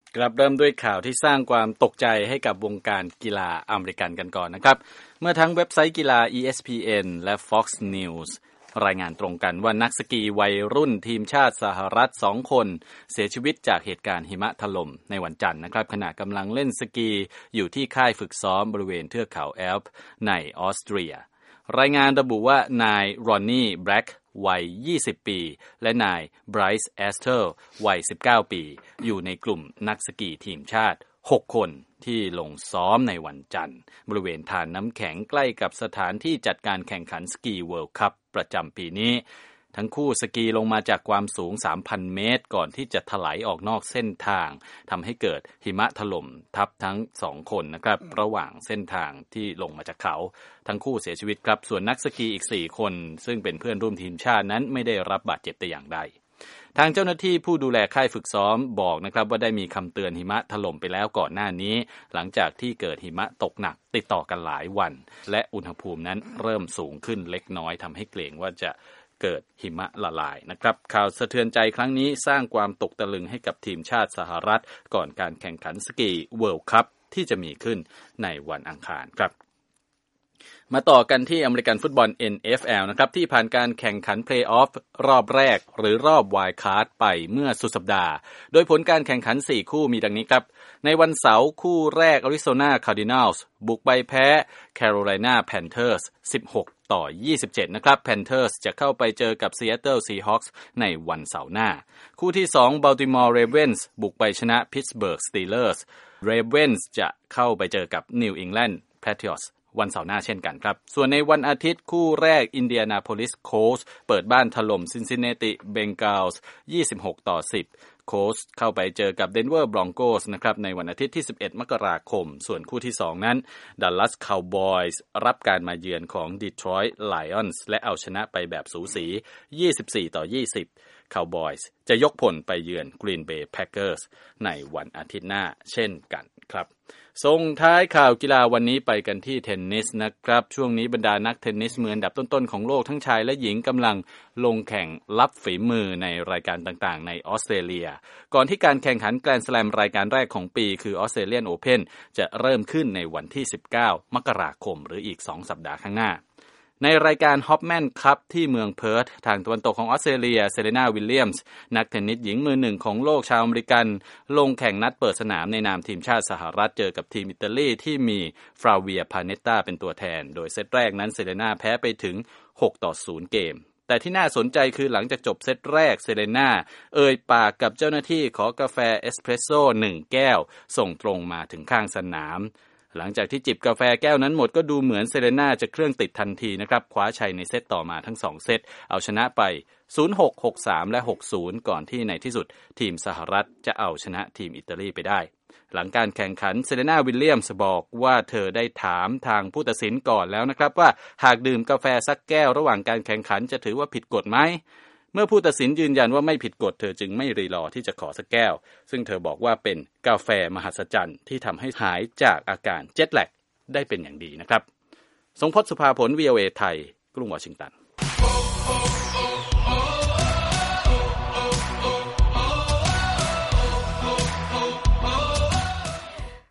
ครับเริ่มด้วยข่าวที่สร้างความตกใจให้กับวงการกีฬาอเมริกันกันก่อนนะครับเมื่อทั้งเว็บไซต์กีฬา ESPN และ Fox News รายงานตรงกันว่านักสกีวัยรุ่นทีมชาติสหรัฐ2คนเสียชีวิตจากเหตุการณ์หิมะถล่มในวันจันทร์นะครับขณะกำลังเล่นสกีอยู่ที่ค่ายฝึกซ้อมบริเวณเทือกเขาแอลป์ในออสเตรียรายงานระบุว่านายรอนนี่แบล็กวัย20ปีและนายไบรซ์แอสเทอร์วัย19ปีอยู่ในกลุ่มนักสกีทีมชาติ6คนที่ลงซ้อมในวันจันทร์บริเวณฐานน้ำแข็งใกล้กับสถานที่จัดการแข่งขันสกีเวิลด์คัพประจำปีนี้ทั้งคู่สกีลงมาจากความสูง 3,000 เมตรก่อนที่จะถลายออกนอกเส้นทางทำให้เกิดหิมะถล่มทับทั้ง2คนนะครับระหว่างเส้นทางที่ลงมาจากเขาทั้งคู่เสียชีวิตครับส่วนนักสกีอีก4คนซึ่งเป็นเพื่อนร่วมทีมชาตินั้นไม่ได้รับบาดเจ็บแต่อย่างใดทางเจ้าหน้าที่ผู้ดูแลค่ายฝึกซ้อมบอกนะครับว่าได้มีคำเตือนหิมะถล่มไปแล้วก่อนหน้านี้หลังจากที่เกิดหิมะตกหนักติดต่อกันหลายวันและอุณหภูมินั้นเริ่มสูงขึ้นเล็กน้อยทำให้เกรงว่าจะเกิดหิมะละลายนะครับข่าวสะเทือนใจครั้งนี้สร้างความตกตะลึงให้กับทีมชาติสหรัฐก่อนการแข่งขันสกีเวิลด์คัพที่จะมีขึ้นในวันอังคารครับมาต่อกันที่อเมริกันฟุตบอล NFL นะครับที่ผ่านการแข่งขันเพลย์ออฟรอบแรกหรือรอบไวล์ดคาร์ดไปเมื่อสุดสัปดาห์โดยผลการแข่งขัน4คู่มีดังนี้ครับในวันเสาร์คู่แรก Arizona Cardinals บุกไปแพ้ Carolina Panthers 16-27นะครับ Panthers จะเข้าไปเจอกับ Seattle Seahawks ในวันเสาร์หน้าคู่ที่2 Baltimore Ravens บุกไปชนะ Pittsburgh Steelers Ravens จะเข้าไปเจอกับ New England Patriotsวันเสาร์หน้าเช่นกันครับส่วนในวันอาทิตย์คู่แรก Indianapolis Colts เปิดบ้านถล่ม Cincinnati Bengals 26-10 Colts เข้าไปเจอกับ Denver Broncos นะครับในวันอาทิตย์ที่11มกราคมส่วนคู่ที่2นั้น Dallas Cowboys รับการมาเยือนของ Detroit Lions และเอาชนะไปแบบสูสี24-20 Cowboys จะยกพลไปเยือน Green Bay Packers ในวันอาทิตย์หน้าเช่นกันครับส่งท้ายข่าวกีฬาวันนี้ไปกันที่เทนนิสนะครับช่วงนี้บรรดานักเทนนิสมืออันดับต้นๆของโลกทั้งชายและหญิงกำลังลงแข่งลับฝีมือในรายการต่างๆในออสเตรเลียก่อนที่การแข่งขันแกรนด์สแลมรายการแรกของปีคือออสเตรเลียนโอเพ่นจะเริ่มขึ้นในวันที่19มกราคมหรืออีก2สัปดาห์ข้างหน้าในรายการฮอปแมนคัพที่เมืองเพิร์ธทางตะวันตกของออสเตรเลียเซเรนาวิลเลียมส์นักเทนนิสหญิงมือหนึ่งของโลกชาวอเมริกันลงแข่งนัดเปิดสนามในนามทีมชาติสหรัฐเจอกับทีมอิตาลีที่มีฟราเวียพาเนตตาเป็นตัวแทนโดยเซตแรกนั้นเซเรนาแพ้ไปถึง6-0เกมแต่ที่น่าสนใจคือหลังจากจบเซตแรกเซเรนาเอ่ยปากกับเจ้าหน้าที่ขอกาแฟเอสเพรสโซ่1แก้วส่งตรงมาถึงข้างสนามหลังจากที่จิบกาแฟแก้วนั้นหมดก็ดูเหมือนเซเรนาจะเครื่องติดทันทีนะครับคว้าชัยในเซตต่อมาทั้ง2เซตเอาชนะไป 0-6 6-3 และ 6-0 ก่อนที่ในที่สุดทีมสหรัฐจะเอาชนะทีมอิตาลีไปได้หลังการแข่งขันเซเรนาวิลเลียมส์บอกว่าเธอได้ถามทางผู้ตัดสินก่อนแล้วนะครับว่าหากดื่มกาแฟสักแก้วระหว่างการแข่งขันจะถือว่าผิดกฎไหมเมื่อผู้ตัดสินยืนยันว่าไม่ผิดกฎเธอจึงไม่รีรอที่จะขอสักแก้วซึ่งเธอบอกว่าเป็นกาแฟมหัศจรรย์ที่ทำให้หายจากอาการเจ็ตแลกได้เป็นอย่างดีนะครับทรงพจน์ สุภาผล VOA ไทยกรุงวอชิงตัน